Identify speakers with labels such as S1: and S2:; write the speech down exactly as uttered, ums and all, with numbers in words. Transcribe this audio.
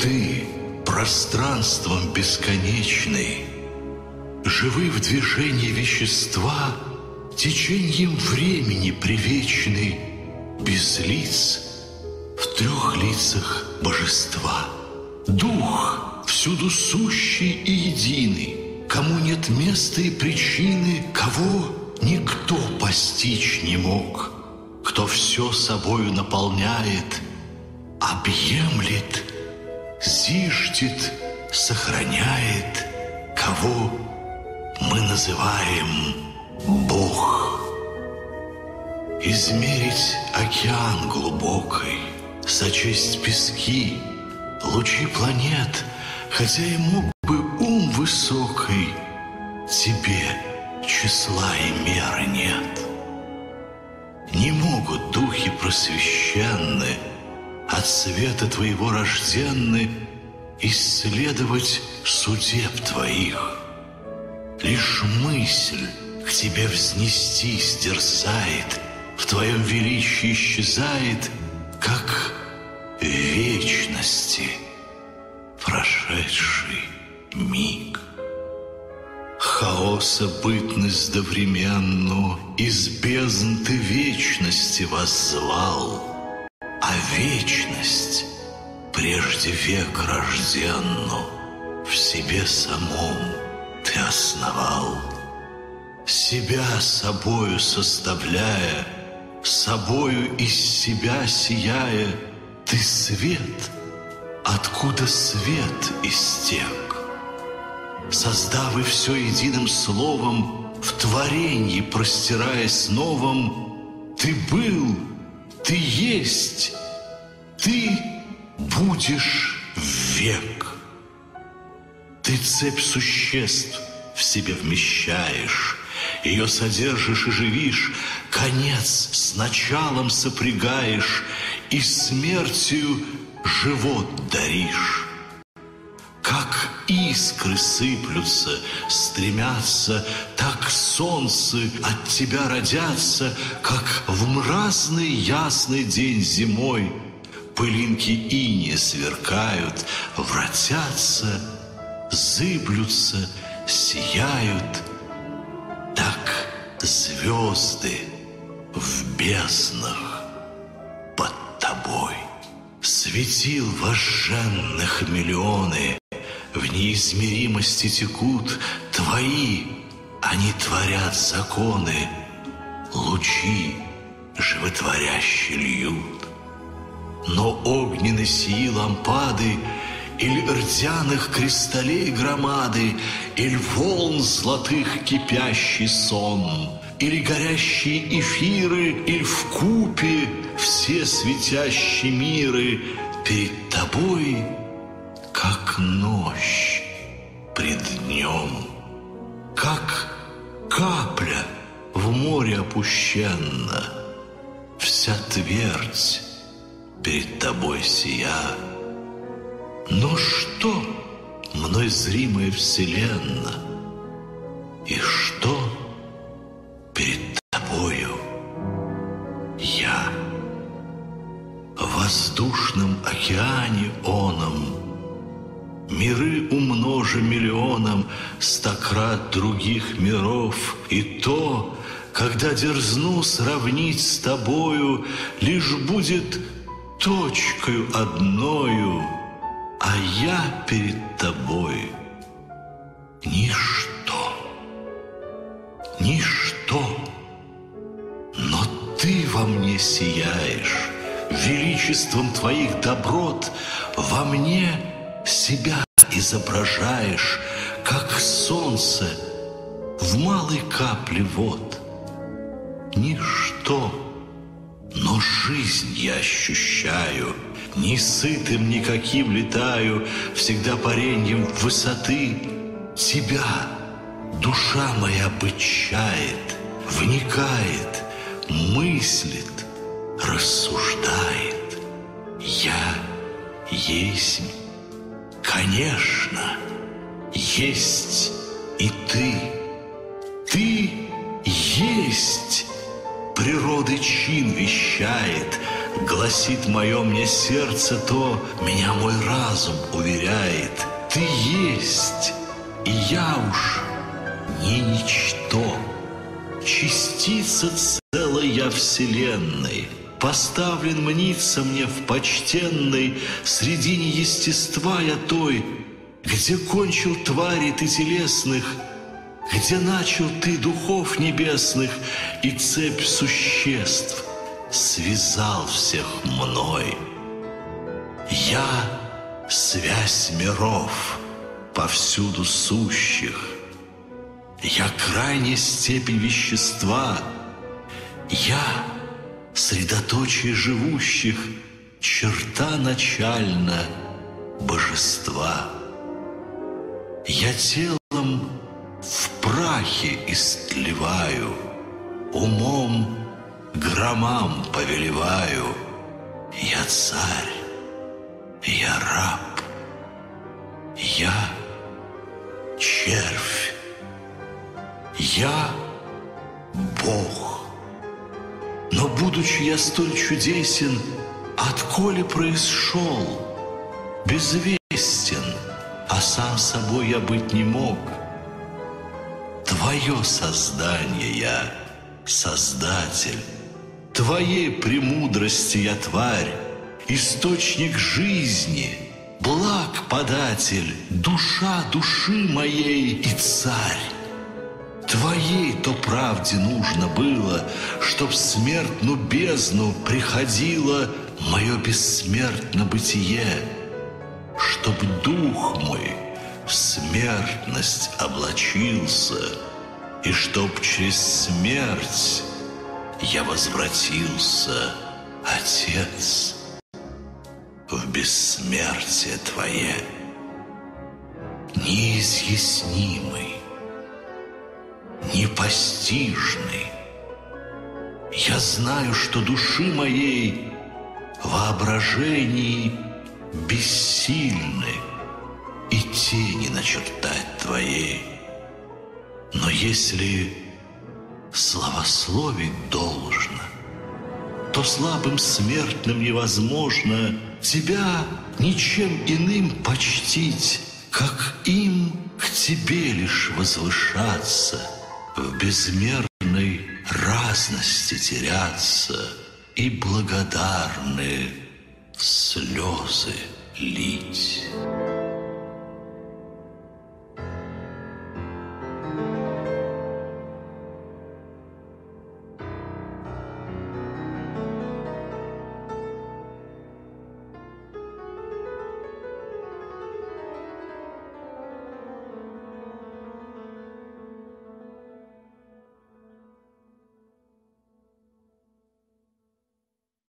S1: ты, пространством бесконечный, живы в движении вещества, течением времени привечный, без лиц, в трех лицах божества. Дух, всюду сущий и единый, кому нет места и причины, кого никто постичь не мог, кто все собою наполняет, объемлет, зиждет, сохраняет, кого мы называем Бог. Измерить океан глубокий, сочесть пески, лучи планет, хотя и мог бы ум высокий, тебе числа и меры нет. Не могут духи просвещенны, от света твоего рожденны, исследовать судеб твоих. Лишь мысль к тебе взнестись дерзает, в твоем величии исчезает, как в вечности прошедший миг. Хаоса бытность довременну из бездн ты вечности воззвал, а вечность прежде век рожденну в себе самом ты основал. Себя собою составляя, собою из себя сияя, ты свет, откуда свет истек. Создав и все единым словом, в творении простираясь новым, ты был, ты есть, ты будешь век. Ты цепь существ в себе вмещаешь, ее содержишь и живишь, конец с началом сопрягаешь и смертью живот даришь. Как искры сыплются, стремятся, так солнце от тебя родятся, как в мразный ясный день зимой пылинки инея сверкают, вратятся, зыблются, сияют, так звезды в безднах под тобой. Светил вожженных миллионы, в неизмеримости текут твои, они творят законы, лучи животворящие льют. Но огненные сии лампады или ртяных кристаллей громады, или волн золотых кипящий сон, или горящие эфиры, или вкупе все светящие миры перед тобой, как ночь пред днем, как капля в море опущенна, вся твердь перед тобой сия. Но что мной зримая вселенна, и что перед тобою я? В воздушном океане оном миры умножа миллионом стократ других миров, и то, когда дерзну сравнить с тобою, лишь будет точкою одною, а я перед тобой ничто, ничто, но ты во мне сияешь, величеством твоих доброт во мне себя изображаешь, как солнце в малой капле вод. Ничто, но жизнь я ощущаю, не сытым никаким летаю, всегда пареньем высоты. Тебя душа моя обычает, вникает, мыслит, рассуждает. Я есть, конечно, есть и ты. Ты есть, природы чин вещает, гласит мое мне сердце, то меня мой разум уверяет. Ты есть, и я уж не ничто. Частица целой я вселенной, поставлен мниться мне в почтенной средине естества я той, где кончил твари ты телесных, где начал ты духов небесных, и цепь существ связал всех мной. Я — связь миров, повсюду сущих. Я — крайняя степень вещества. Я — средоточие живущих, черта начальна божества. Я телом в прахе истлеваю, умом громам повелеваю. Я царь, я раб, я червь, я Бог. Но, будучи я столь чудесен, отколе происшел, безвестен, а сам собой я быть не мог. Твое создание я, Создатель, Твоей премудрости я тварь, источник жизни, благ податель, душа души моей и царь. Твоей то правде нужно было, чтоб в смертную бездну приходило мое бессмертно бытие, чтоб дух мой в смертность облачился, и чтоб через смерть я возвратился, Отец, в бессмертие Твое. Неизъяснимый, непостижный, я знаю, что души моей воображении бессильны и тени начертать Твоей. Но если славословить должно, то слабым смертным невозможно Тебя ничем иным почтить, как им к Тебе лишь возвышаться, в безмерной разности теряться и благодарны слезы лить.